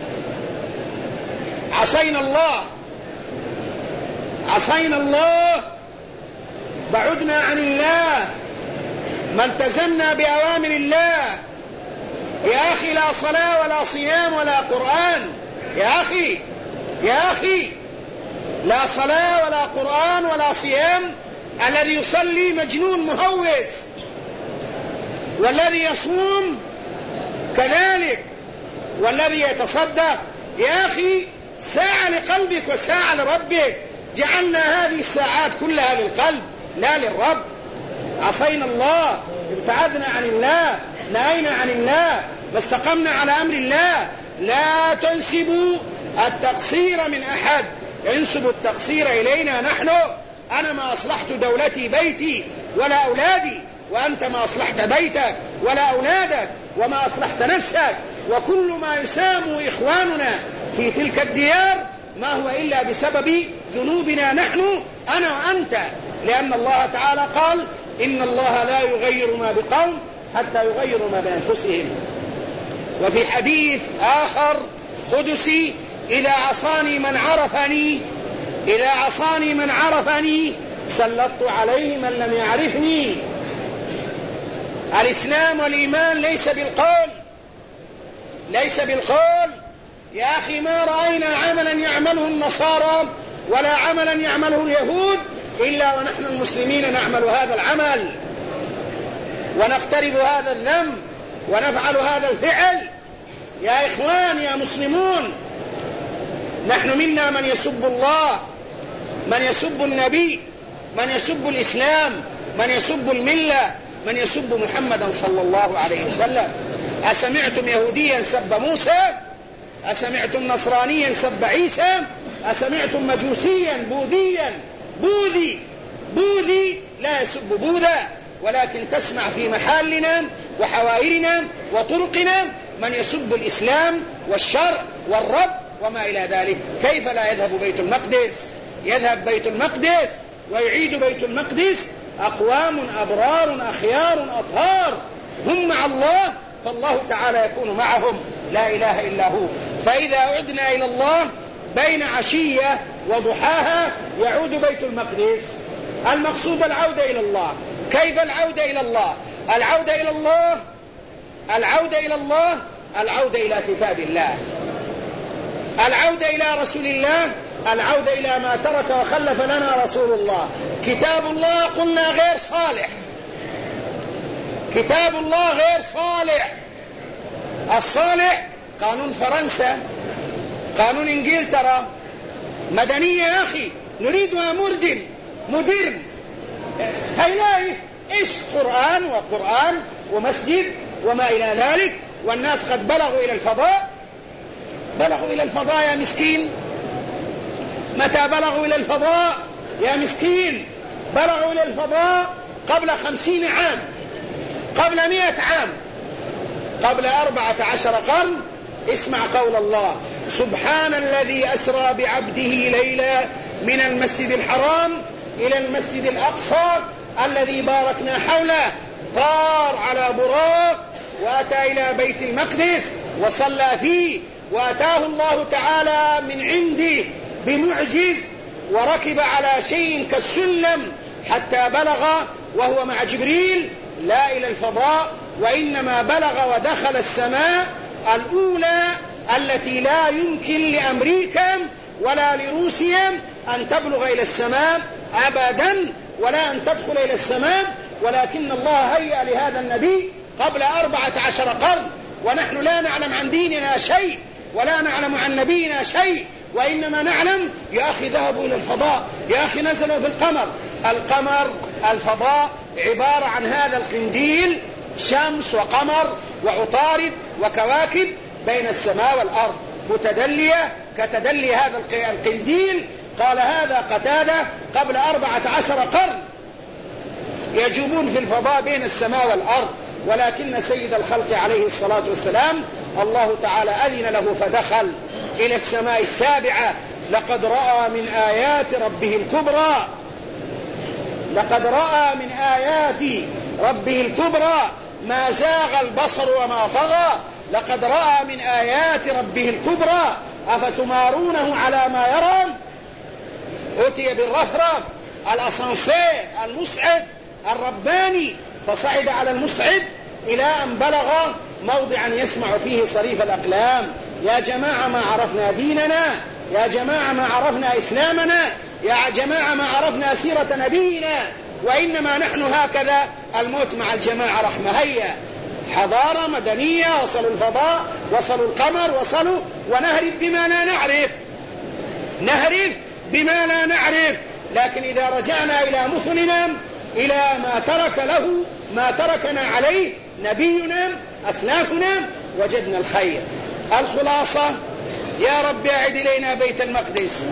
عصينا الله، بعدنا عن الله، ما التزمنا بأوامر الله. يا أخي لا صلاة ولا صيام ولا قرآن، يا أخي لا صلاة ولا قرآن ولا صيام. الذي يصلي مجنون مهوس، والذي يصوم كذلك، والذي يتصدق. يا أخي ساعة لقلبك وساعة لربك، جعلنا هذه الساعات كلها للقلب لا للرب. عصينا الله، ابتعدنا عن الله، نهينا عن الله، ما استقمنا على أمر الله. لا تنسبوا التقصير من أحد، انسبوا التقصير إلينا نحن. أنا ما أصلحت دولتي بيتي ولا أولادي، وأنت ما أصلحت بيتك ولا أولادك، وما أصلحت نفسك. وكل ما يسامو إخواننا في تلك الديار ما هو إلا بسبب ذنوبنا نحن، أنا وأنت. لأن الله تعالى قال: إن الله لا يغير ما بقوم حتى يغيروا ما بأنفسهم. وفي حديث آخر قدسي: إذا عصاني من عرفني سلطت عليه من لم يعرفني. الإسلام والإيمان ليس بالقول. يا أخي ما رأينا عملا يعمله النصارى ولا عملا يعمله اليهود إلا ونحن المسلمين نعمل هذا العمل، ونقترب هذا الذنب، ونفعل هذا الفعل. يا إخوان يا مسلمون، نحن منا من يسب الله، من يسب النبي، من يسب الإسلام، من يسب الملة، من يسب محمدا صلى الله عليه وسلم. أسمعتم يهوديا سب موسى؟ أسمعتم نصرانيا سب عيسى؟ أسمعتم مجوسيا بوذيا بوذي لا يسب بوذا، ولكن تسمع في محلنا وحوائرنا وطرقنا من يسب الإسلام والشرع والرب وما إلى ذلك. كيف لا يذهب بيت المقدس؟ يذهب بيت المقدس ويعيد بيت المقدس أقوام أبرار أخيار أطهار هم مع الله، فالله تعالى يكون معهم، لا إله إلا هو. فإذا عدنا إلى الله بين عشية وضحاها يعود بيت المقدس. المقصود العودة إلى الله. كيف العودة إلى الله؟ العودة إلى الله، العودة إلى كتاب الله، العودة إلى رسول الله، العودة إلى ما ترك وخلف لنا رسول الله. كتاب الله قلنا غير صالح، كتاب الله غير صالح. الصالح قانون فرنسا، قانون إنجلترا، مدنية يا أخي نريدها مودرن. هيلاقي إيش قرآن ومسجد وما إلى ذلك، والناس قد بلغوا إلى الفضاء يا مسكين. متى بلغوا إلى الفضاء يا مسكين؟ بلغوا إلى الفضاء قبل 50 عام، قبل 100 عام، قبل 14 قرن. اسمع قول الله: سبحان الذي أسرى بعبده ليلا من المسجد الحرام إلى المسجد الأقصى الذي باركنا حوله. طار على براق وأتى إلى بيت المقدس وصلى فيه، وأتاه الله تعالى من عنده بمعجز، وركب على شيء كالسلم حتى بلغ وهو مع جبريل لا إلى الفضاء، وإنما بلغ ودخل السماء الأولى التي لا يمكن لأمريكا ولا لروسيا أن تبلغ إلى السماء أبدا، ولا أن تدخل إلى السماء، ولكن الله هيأ لهذا النبي قبل 14 قرن، ونحن لا نعلم عن ديننا شيء ولا نعلم عن نبينا شيء، وإنما نعلم يا أخي ذهبوا إلى الفضاء، يا أخي نزلوا في القمر. القمر الفضاء عبارة عن هذا القنديل، شمس وقمر وعطارد وكواكب بين السماء والأرض متدلية كتدلي هذا القنديل. قال هذا قتادة قبل 14 قرن يجوبون في الفضاء بين السماء والأرض، ولكن سيد الخلق عليه الصلاة والسلام الله تعالى أذن له فدخل إلى السماء السابعة. لقد رأى من آيات ربه الكبرى، لقد رأى من آيات ربه الكبرى ما زاغ البصر وما طغى، لقد رأى من آيات ربه الكبرى أفتمارونه على ما يرى. أتي بالرفرف الأسانسير المصعد الرباني، فصعد على المصعد إلى أن بلغ موضعا يسمع فيه صريف الأقلام. يا جماعة ما عرفنا ديننا، يا جماعة ما عرفنا إسلامنا، يا جماعة ما عرفنا سيرة نبينا، وإنما نحن هكذا. الموت مع الجماعة رحمة. هيا حضارة مدنية، وصلوا الفضاء، وصلوا القمر، وصلوا، ونهرب بما لا نعرف، نهرب بما لا نعرف. لكن إذا رجعنا إلى مثلنا، إلى ما تركنا عليه نبينا أسلافنا، وجدنا الخير. الخلاصة يا رب أعد إلينا بيت المقدس،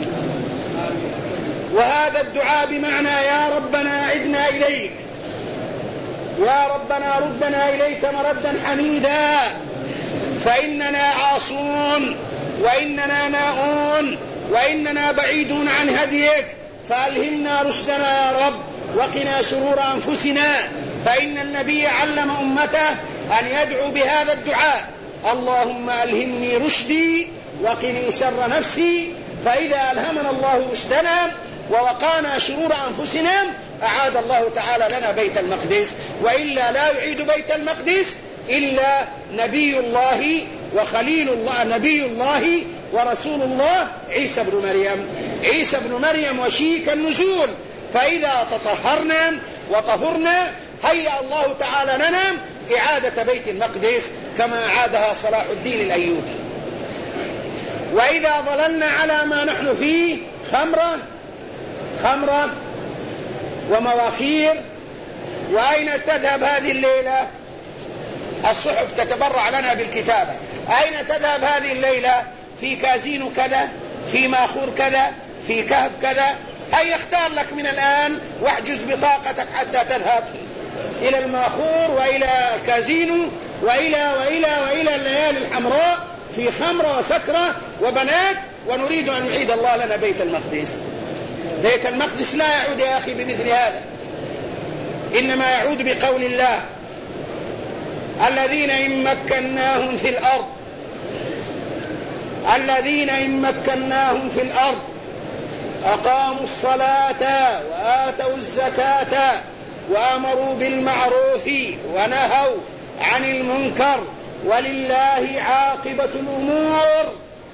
وهذا الدعاء بمعنى يا ربنا أعدنا إليك، يا ربنا ردنا إليك مردا حميدا، فإننا عاصون وإننا ناؤون وإننا بعيدون عن هديك، فألهمنا رشدنا يا رب، وقنا شرور أنفسنا. فإن النبي علم أمته أن يدعو بهذا الدعاء: اللهم ألهمني رشدي وقني شر نفسي. فإذا ألهمنا الله رشدنا ووقانا شرور أنفسنا أعاد الله تعالى لنا بيت المقدس. وإلا لا يعيد بيت المقدس إلا نبي الله وخليل الله، نبي الله ورسول الله عيسى بن مريم. عيسى بن مريم وشيك النزول. فإذا تطهرنا وطهرنا هيأ الله تعالى لنا إعادة بيت المقدس كما أعادها صلاح الدين الأيوبي. وإذا ظللنا على ما نحن فيه خمرة ومواخير، وأين تذهب هذه الليلة؟ الصحف تتبرع لنا بالكتابة. أين تذهب هذه الليلة؟ في كازينو كذا، في ماخور كذا، في كهف كذا. هيا اختار لك من الآن واحجز بطاقتك حتى تذهب إلى الماخور وإلى الكازينو وإلى الليالي الحمراء، في خمرة وسكرة وبنات. ونريد أن يعيد الله لنا بيت المقدس. بيت المقدس لا يعود يا أخي بمثل هذا، إنما يعود بقول الله: الذين إن مكناهم في الأرض، الذين إن مكناهم في الأرض أقاموا الصلاة وآتوا الزكاة وأمروا بالمعروف ونهوا عن المنكر ولله عاقبة الأمور.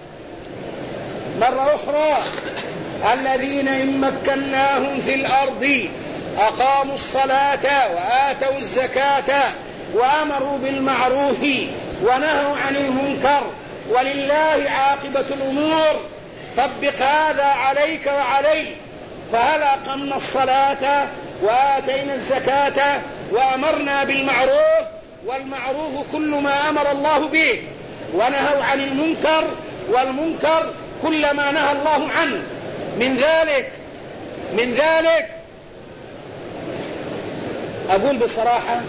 مرة أخرى: الذين إن مكناهم في الأرض أقاموا الصلاة وآتوا الزكاة وأمروا بالمعروف ونهوا عن المنكر ولله عاقبة الأمور. طبق هذا عليك وعلي. فهل أقمنا الصلاة وآتينا الزكاة وأمرنا بالمعروف، والمعروف كل ما أمر الله به، ونهوا عن المنكر، والمنكر كل ما نهى الله عنه. من ذلك أقول بصراحة،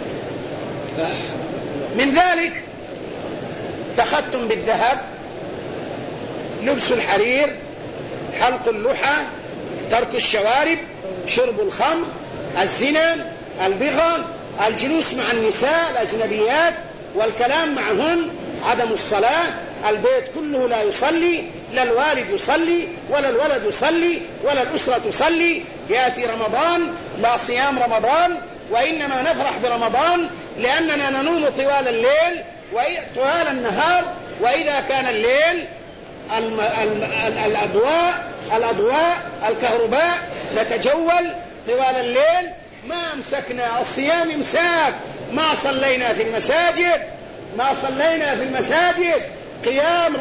من ذلك تختم بالذهب، لبس الحرير، حلق اللحى، ترك الشوارب، شرب الخمر، الزنا، البغى، الجلوس مع النساء الأجنبيات والكلام معهن، عدم الصلاة. البيت كله لا يصلي، لا الوالد يصلي ولا الولد يصلي ولا الأسرة تصلي. يأتي رمضان لا صيام رمضان، وإنما نفرح برمضان لأننا ننوم طوال الليل وطوال النهار. وإذا كان الليل الأضواء الأضواء الكهرباء نتجول طوال الليل، ما أمسكنا الصيام إمساك، ما صلينا في المساجد قيام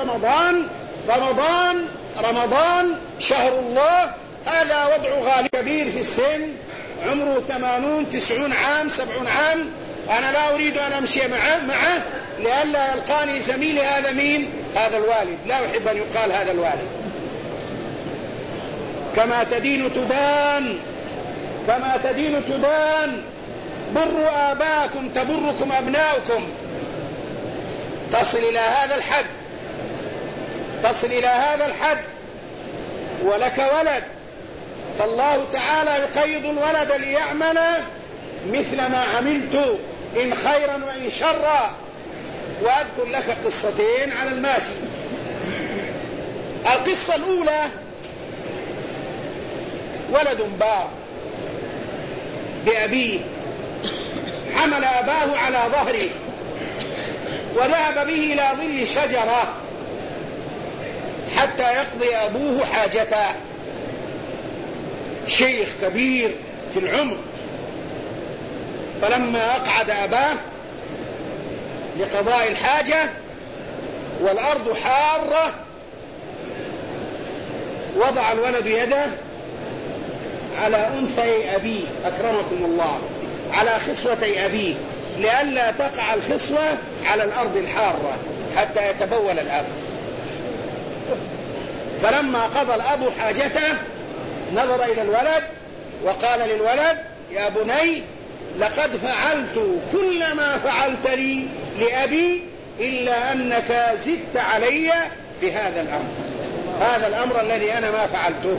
رمضان شهر الله. هذا وضع غالي كبير في السن، عمره 80 90 عام 70 عام، أنا لا أريد أن أمشي معه لئلا يلقاني زميلي. هذا مين؟ هذا الوالد، لا أحب أن يقال هذا الوالد. كما تدين تدان، بروا آباءكم تبركم أبناؤكم. تصل إلى هذا الحد ولك ولد، فالله تعالى يقيض الولد ليعمل مثل ما عملت إن خيرا وإن شرا. وأذكر لك قصتين على الماشي. القصة الأولى ولد بار بأبيه، حمل أباه على ظهره وذهب به إلى ظل شجرة حتى يقضي أبوه حاجته. شيخ كبير في العمر، فلما أقعد أباه لقضاء الحاجة والأرض حارة، وضع الولد يده على أنثى أبيه أكرمكم الله، على خصوة أبيه، لئلا تقع الخصوة على الأرض الحارة حتى يتبول الأب. فلما قضى الأب حاجته نظر إلى الولد وقال للولد: يا بني، لقد فعلت كل ما فعلت لي لأبي إلا أنك زدت علي بهذا الأمر، هذا الأمر الذي أنا ما فعلته.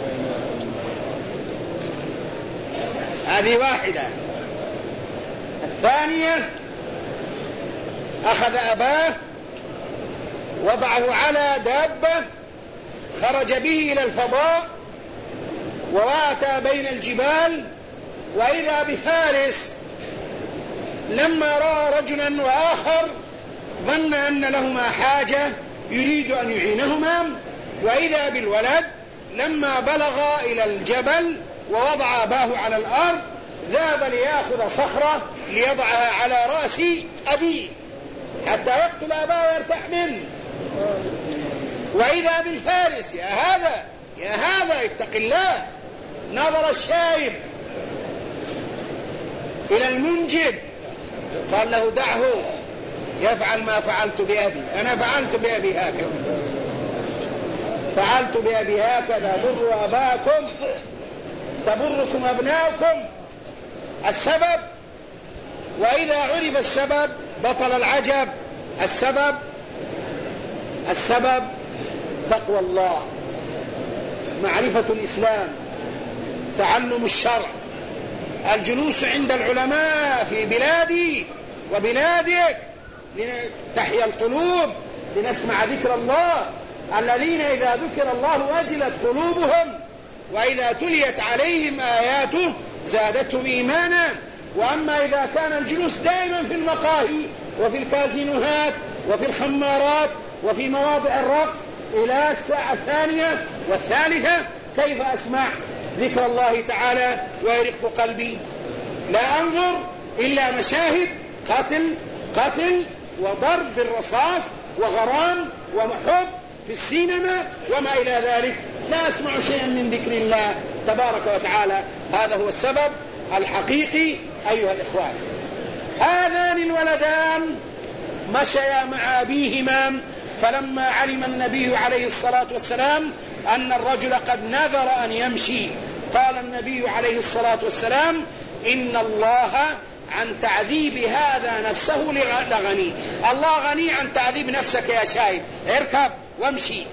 هذه واحدة. الثانية، أخذ أباه وضعه على دابة، خرج به إلى الفضاء وواتى بين الجبال، وإذا بفارس لما رأى رجلا وآخر ظن أن لهما حاجة يريد أن يعينهما، وإذا بالولد لما بلغ إلى الجبل ووضع أباه على الأرض ذهب ليأخذ صخرة ليضعها على رأس أبيه حتى يقتل أباه ويرتاح منه. وإذا بالفارس: يا هذا اتق الله. نظر الشايب إلى المنجد قال له: دعه يفعل ما فعلت بأبي، أنا فعلت بأبي هكذا، بروا أباكم تبركم أبناؤكم. السبب، وإذا عرف السبب بطل العجب. السبب تقوى الله، معرفة الإسلام، تعلم الشرع، الجلوس عند العلماء في بلادي وبلادك لتحيا القلوب، لنسمع ذكر الله، الذين إذا ذكر الله وجلت قلوبهم وإذا تليت عليهم آياته زادتهم إيمانا. وأما إذا كان الجلوس دائما في المقاهي وفي الكازينوهات وفي الخمارات وفي مواضع الرقص إلى الساعة 2 والثالثة، كيف أسمع ذكر الله تعالى ويرق قلبي؟ لا أنظر إلا مشاهد قتل وضرب بالرصاص وغرام وحب في السينما وما إلى ذلك، لا أسمع شيئا من ذكر الله تبارك وتعالى. هذا هو السبب الحقيقي أيها الإخوان. هذان الولدان مشيا مع أبيهما، فلما علم النبي عليه الصلاة والسلام أن الرجل قد نذر أن يمشي، قال النبي عليه الصلاة والسلام: إن الله عن تعذيب هذا نفسه لغني. الله غني عن تعذيب نفسك يا شايب، اركب وامشي.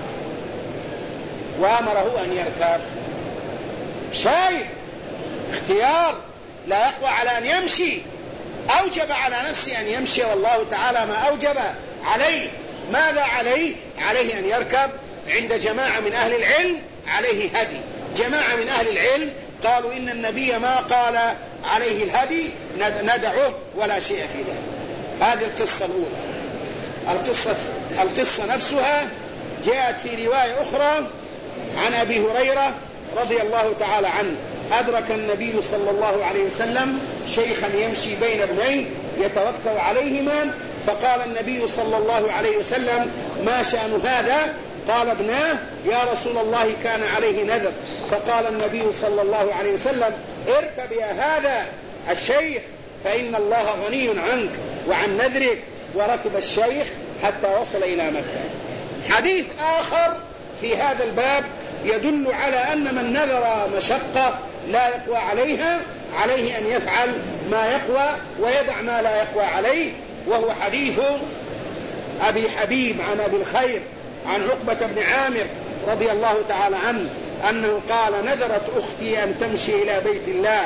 وأمره أن يركب. شايب اختيار، لا يقوى على أن يمشي، أوجب على نفسه أن يمشي، والله تعالى ما أوجب عليه. ماذا عليه؟ عليه أن يركب. عند جماعة من أهل العلم عليه هدي. جماعة من أهل العلم قالوا إن النبي ما قال عليه الهدي، ندعه ولا شيء في ذلك. هذه القصة الأولى. القصة نفسها جاءت في رواية أخرى عن أبي هريرة رضي الله تعالى عنه: أدرك النبي صلى الله عليه وسلم شيخا يمشي بين ابنيه يتوكل عليهما، فقال النبي صلى الله عليه وسلم: ما شأن هذا؟ قال: ابناه يا رسول الله كان عليه نذر. فقال النبي صلى الله عليه وسلم: اركب يا هذا الشيخ فإن الله غني عنك وعن نذرك. وركب الشيخ حتى وصل إلى مكة. حديث آخر في هذا الباب يدل على أن من نذر مشقة لا يقوى عليها عليه أن يفعل ما يقوى ويدع ما لا يقوى عليه، وهو حديث أبي حبيب عن أبي الخير عن عقبة بن عامر رضي الله تعالى عنه أنه قال: نذرت أختي أن تمشي إلى بيت الله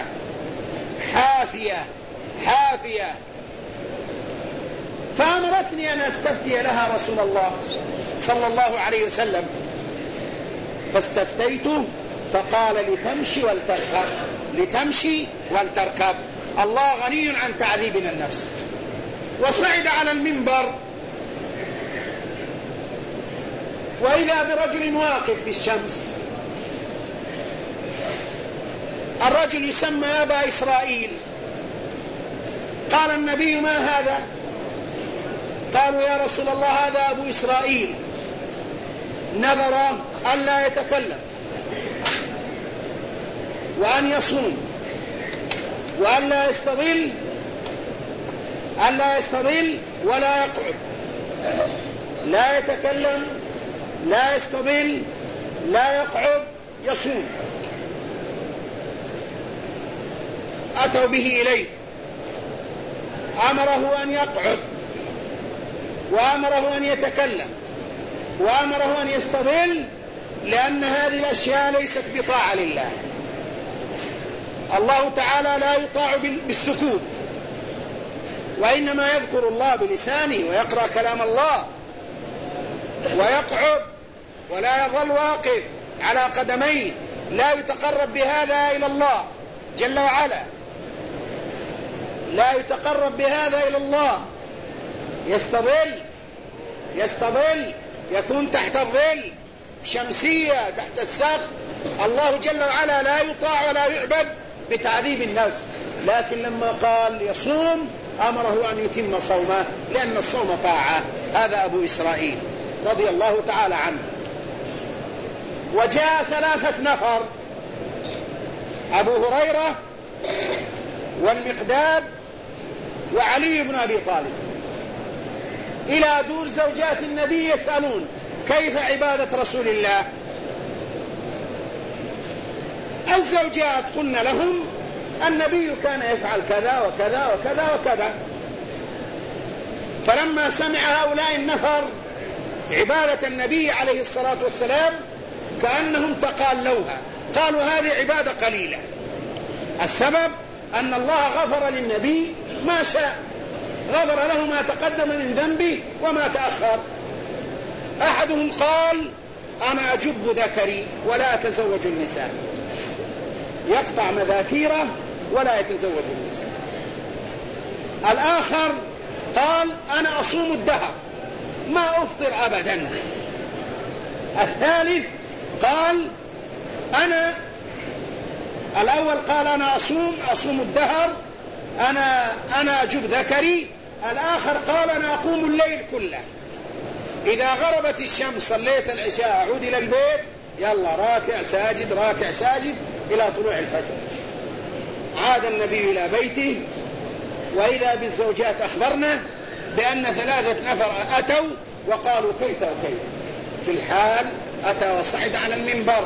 حافية فأمرتني أن أستفتي لها رسول الله صلى الله عليه وسلم، فاستفتيته فقال: لتمشي ولتركب. الله غني عن تعذيبنا النفس. وصعد على المنبر وإذا برجل واقف في الشمس. الرجل يسمى أبا إسرائيل. قال النبي: ما هذا؟ قالوا: يا رسول الله هذا أبو إسرائيل نذر أن لا يتكلم وأن يصوم وأن لا يستظل ولا يقعد، لا يتكلم لا يستظل لا يقعد، يصوم. أتوا به إليه، أمره أن يقعد وأمره أن يتكلم وأمره أن يستظل، لأن هذه الأشياء ليست بطاعة لله. الله تعالى لا يطاع بالسكوت، وإنما يذكر الله بلسانه ويقرأ كلام الله ويقعد ولا يظل واقف على قدميه، لا يتقرب بهذا إلى الله جل وعلا، لا يتقرب بهذا إلى الله. يستظل يكون تحت الظل، شمسية تحت السقف. الله جل وعلا لا يطاع ولا يعبد بتعذيب النفس، لكن لما قال يصوم أمره أن يتم صومه، لأن الصوم طاعة. هذا أبو إسرائيل رضي الله تعالى عنه. وجاء 3 نفر: أبو هريرة والمقداد وعلي بن أبي طالب، إلى دور زوجات النبي يسألون: كيف عبادة رسول الله؟ الزوجات قلنا لهم: النبي كان يفعل كذا وكذا وكذا وكذا. فلما سمع هؤلاء النفر عبادة النبي عليه الصلاة والسلام كأنهم تقالوها، قالوا: هذه عبادة قليلة. السبب أن الله غفر للنبي ما شاء، غفر له ما تقدم من ذنبه وما تأخر. أحدهم قال: أنا أجب ذكري ولا أتزوج النساء، يقطع مذاكيره ولا يتزوج النساء. الآخر قال: أنا أصوم الدهر ما أفطر أبدا. الثالث قال: الأول قال: أنا أصوم الدهر، أنا أجب ذكري. الآخر قال: أنا أقوم الليل كله، إذا غربت الشمس صليت العشاء أعود إلى البيت، يلا راكع ساجد إلى طلوع الفجر. عاد النبي إلى بيته، وإذا بالزوجات أخبرنا بأن 3 نفر أتوا وقالوا: كيف وكيف. في الحال أتى وصعد على المنبر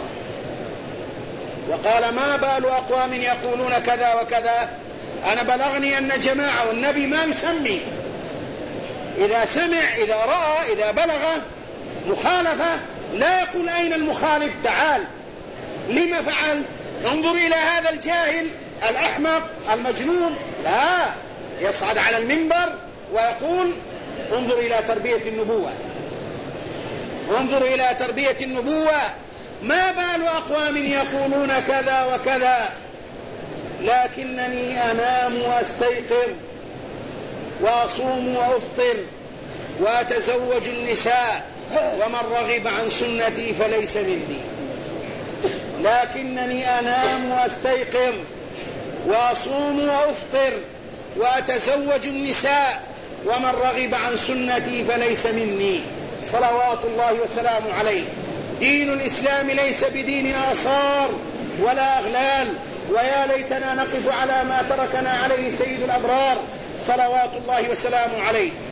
وقال: ما بال أقوام يقولون كذا وكذا؟ أنا بلغني أن جماعة، والنبي ما يسمي، إذا سمع إذا رأى إذا بلغ مخالفة لا يقول: أين المخالف؟ تعال، لما فعل؟ انظر إلى هذا الجاهل الأحمق المجنون. لا، يصعد على المنبر ويقول: انظر إلى تربية النبوة، ما بال أقوام يقولون كذا وكذا، لكنني أنام وأستيقظ وأصوم وأفطر وأتزوج النساء، ومن رغب عن سنتي فليس مني. لكنني أنام وأستيقظ وأصوم وأفطر وأتزوج النساء، ومن رغب عن سنتي فليس مني، صلوات الله وسلامه عليه. دين الإسلام ليس بدين آثار ولا أغلال، ويا ليتنا نقف على ما تركنا عليه سيد الأبرار صلوات الله وسلامه عليه.